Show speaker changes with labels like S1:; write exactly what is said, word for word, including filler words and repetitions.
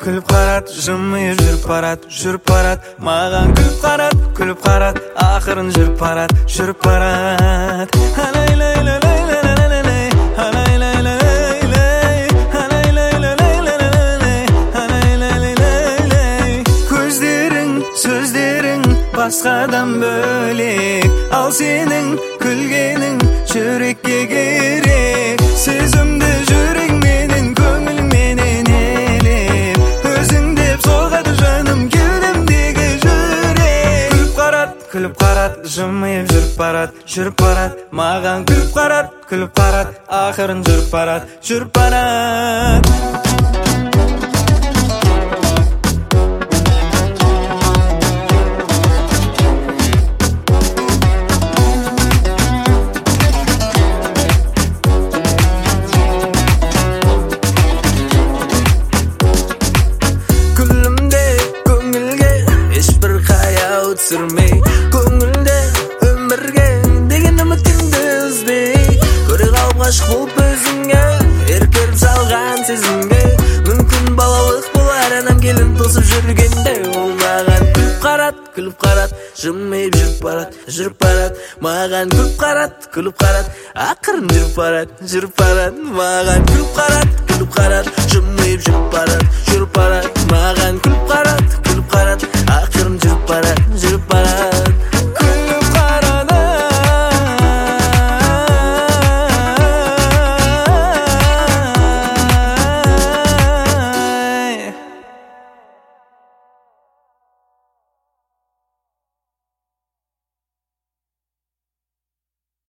S1: күліп қарат, жымиып жүріп барат, жүріп барат, маған күліп қарат, күліп қарат, ақырын жүріп барат, жүріп барат. Көздерің, сөздерің басқадан бөлек, ал сенің күлгенің жүрекке керек. Сезімді жүрегменен, көңілменен елеп, өзің деп соғады жаным кеудемдегі жүрек. Күліп қарат, күліп қарат, жымиып жүріп барат, жүріп барат, маған күліп қарат, күліп қарат, ақырын жүріп барат, жүріп барат. Сүрмей көңілде өмірге деген үмітіңді үзбей, көре қалып ғашық болып өзіңе еркеліп салған сезімге. Мүмкін балалық болар анам келін тосып жүргенде, ол маған күліп қарат, күліп қарат, жымиып жүріп барат, жүріп барат, маған күліп қарат, күліп қарат, ақырын жүріп барат, жүріп барат, маған күліп қарат, күліп қарат,